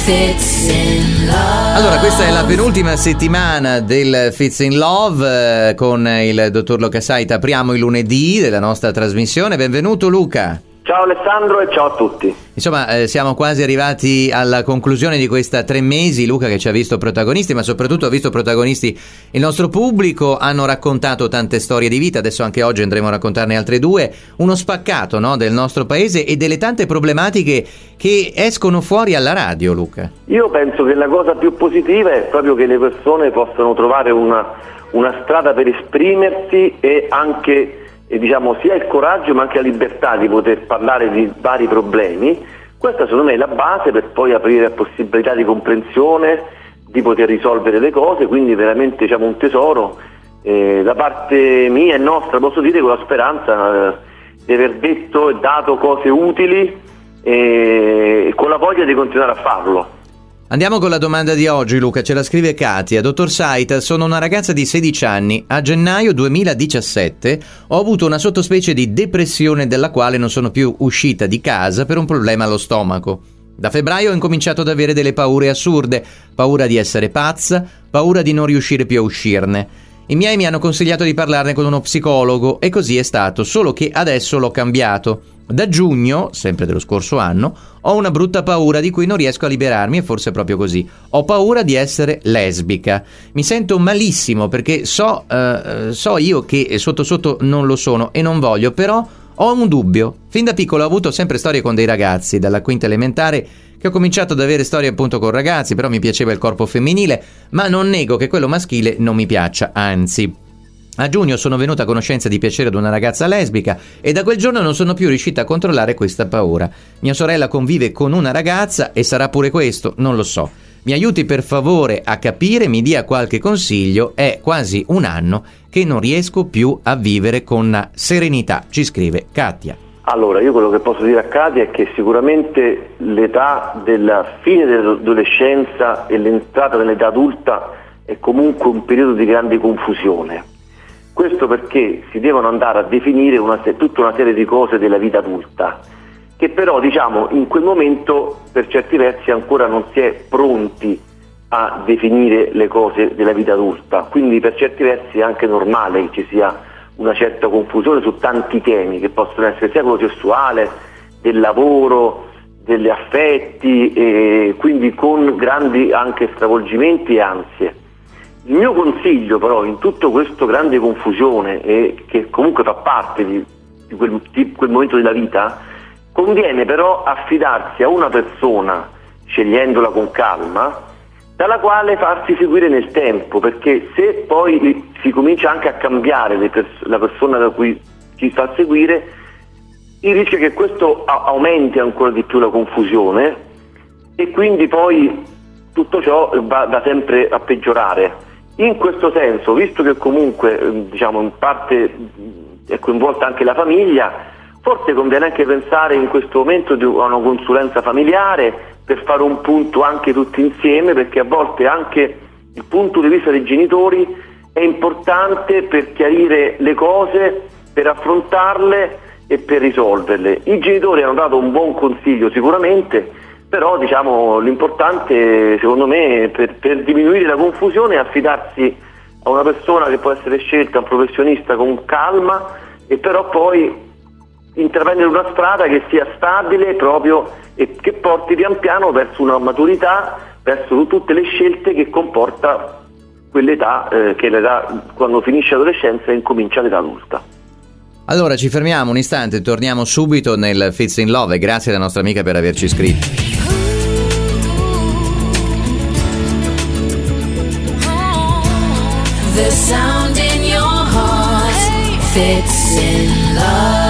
Fits in Love. Allora, questa è la penultima settimana del Fits in Love con il dottor Luca Saita. Apriamo il lunedì della nostra trasmissione. Benvenuto Luca. Ciao Alessandro e ciao a tutti. Insomma, siamo quasi arrivati alla conclusione di questa 3 mesi, Luca, che ci ha visto protagonisti, ma soprattutto ha visto protagonisti il nostro pubblico. Hanno raccontato tante storie di vita, adesso anche oggi andremo a raccontarne altre 2, uno spaccato, no, del nostro paese e delle tante problematiche che escono fuori alla radio, Luca. Io penso che la cosa più positiva è proprio che le persone possano trovare una strada per esprimersi e anche sia il coraggio ma anche la libertà di poter parlare di vari problemi. Questa secondo me è la base per poi aprire a possibilità di comprensione, di poter risolvere le cose, quindi veramente un tesoro da parte mia e nostra, posso dire, con la speranza di aver detto e dato cose utili e con la voglia di continuare a farlo. Andiamo con la domanda di oggi, Luca, ce la scrive Katia. Dottor Saita, sono una ragazza di 16 anni. A gennaio 2017 ho avuto una sottospecie di depressione della quale non sono più uscita di casa per un problema allo stomaco. Da febbraio ho incominciato ad avere delle paure assurde, paura di essere pazza, paura di non riuscire più a uscirne. I miei mi hanno consigliato di parlarne con uno psicologo e così è stato, solo che adesso l'ho cambiato. Da giugno, sempre dello scorso anno, ho una brutta paura di cui non riesco a liberarmi e forse è proprio così. Ho paura di essere lesbica. Mi sento malissimo perché so io che sotto sotto non lo sono e non voglio, però ho un dubbio. Fin da piccolo ho avuto sempre storie con dei ragazzi, dalla quinta elementare che ho cominciato ad avere storie appunto con ragazzi, però mi piaceva il corpo femminile, ma non nego che quello maschile non mi piaccia, anzi. A giugno sono venuta a conoscenza di piacere ad una ragazza lesbica e da quel giorno non sono più riuscita a controllare questa paura. Mia sorella convive con una ragazza e sarà pure questo, non lo so. Mi aiuti per favore a capire, mi dia qualche consiglio, è quasi un anno che non riesco più a vivere con serenità, ci scrive Katia. Allora, io quello che posso dire a Katia è che sicuramente l'età della fine dell'adolescenza e l'entrata nell'età adulta è comunque un periodo di grande confusione. Questo perché si devono andare a definire tutta una serie di cose della vita adulta, che però in quel momento per certi versi ancora non si è pronti a definire le cose della vita adulta, quindi per certi versi è anche normale che ci sia una certa confusione su tanti temi che possono essere sia quello sessuale, del lavoro, degli affetti e quindi con grandi anche stravolgimenti e ansie. Il mio consiglio però in tutto questo grande confusione e che comunque fa parte di quel momento della vita, conviene però affidarsi a una persona, scegliendola con calma, dalla quale farsi seguire nel tempo, perché se poi si comincia anche a cambiare la persona da cui ci fa seguire, il rischio è che questo aumenti ancora di più la confusione e quindi poi tutto ciò va sempre a peggiorare. In questo senso, visto che comunque in parte è coinvolta anche la famiglia, forse conviene anche pensare in questo momento a una consulenza familiare per fare un punto anche tutti insieme, perché a volte anche il punto di vista dei genitori è importante per chiarire le cose, per affrontarle e per risolverle. I genitori hanno dato un buon consiglio sicuramente, però l'importante secondo me per diminuire la confusione è affidarsi a una persona che può essere scelta, un professionista con calma, e però poi intraprendere una strada che sia stabile proprio e che porti pian piano verso una maturità, verso tutte le scelte che comporta quell'età che è l'età quando finisce l'adolescenza e incomincia l'età adulta. Allora ci fermiamo un istante, torniamo subito nel Fits in Love e grazie alla nostra amica per averci scritto. The sound in your heart fits in love.